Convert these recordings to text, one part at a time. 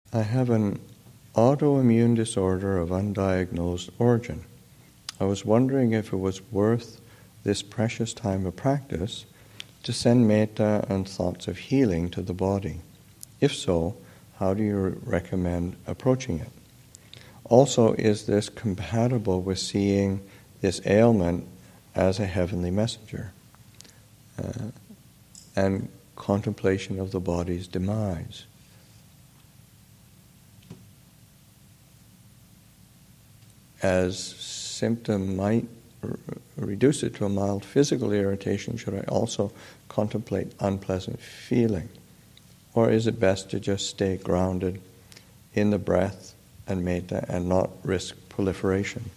I have an autoimmune disorder of undiagnosed origin. I was wondering if it was worth this precious time of practice to send metta and thoughts of healing to the body. If so, how do you recommend approaching it? Also, is this compatible with seeing this ailment as a heavenly messenger and contemplation of the body's demise? As symptom might reduce it to a mild physical irritation, should I also contemplate unpleasant feeling? Or is it best to just stay grounded in the breath and metta and not risk proliferation?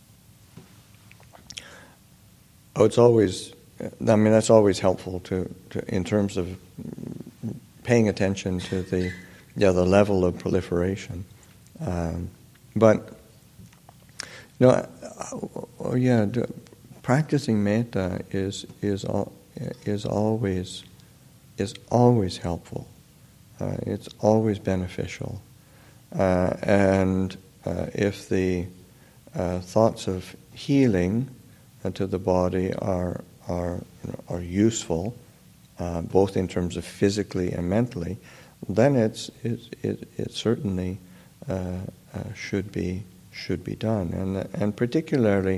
That's always helpful to in terms of paying attention to the level of proliferation. Practicing metta is always helpful. It's always beneficial, and if the thoughts of healing to the body are useful, both in terms of physically and mentally, then it certainly should be done, and particularly,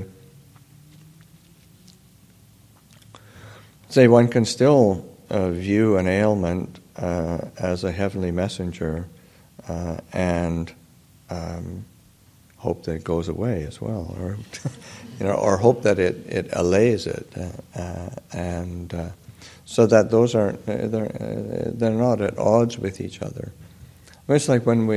say, one can still view an ailment as a heavenly messenger and hope that it goes away as well, or hope that it allays it, and so that those they're not at odds with each other. It's like when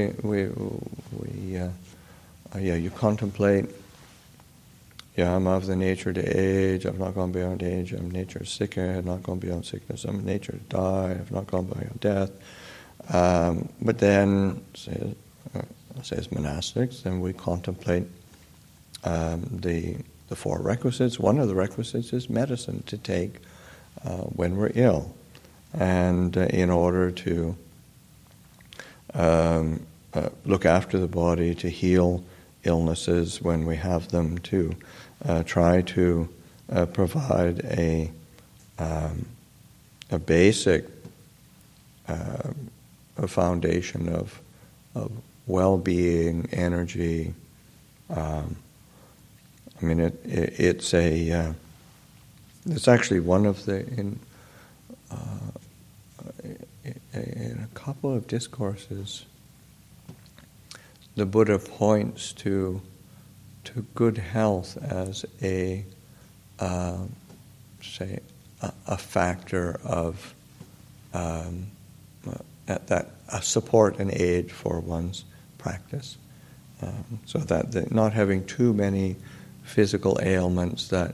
you contemplate. I'm of the nature to age. I've not gone beyond age. I'm nature to sickness. I've not gone beyond sickness. I'm nature to die. I've not gone beyond death. But then, say as monastics, then we contemplate the four requisites. One of the requisites is medicine to take when we're ill, and in order to look after the body, to heal illnesses when we have them, to try to provide a basic a foundation of well-being, energy. It's actually one of the in a couple of discourses, the Buddha points to good health as a factor of a support and aid for one's practice, so that not having too many physical ailments that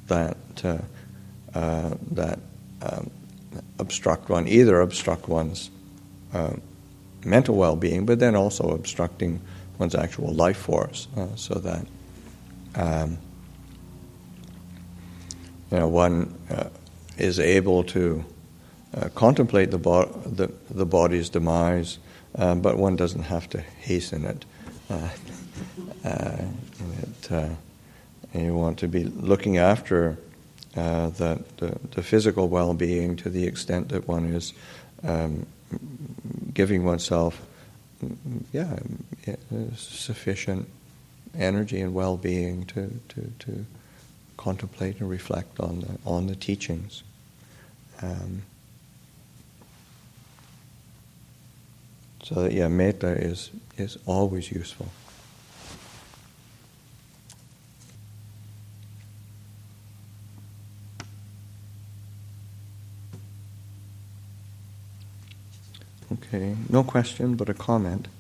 obstruct one's mental well-being, but then also obstructing one's actual life force, so that one is able to contemplate the body's demise, but one doesn't have to hasten it. You want to be looking after the physical well-being to the extent that one is giving oneself sufficient energy and well-being to contemplate and reflect on the teachings. So that metta is always useful. Okay, no question, but a comment.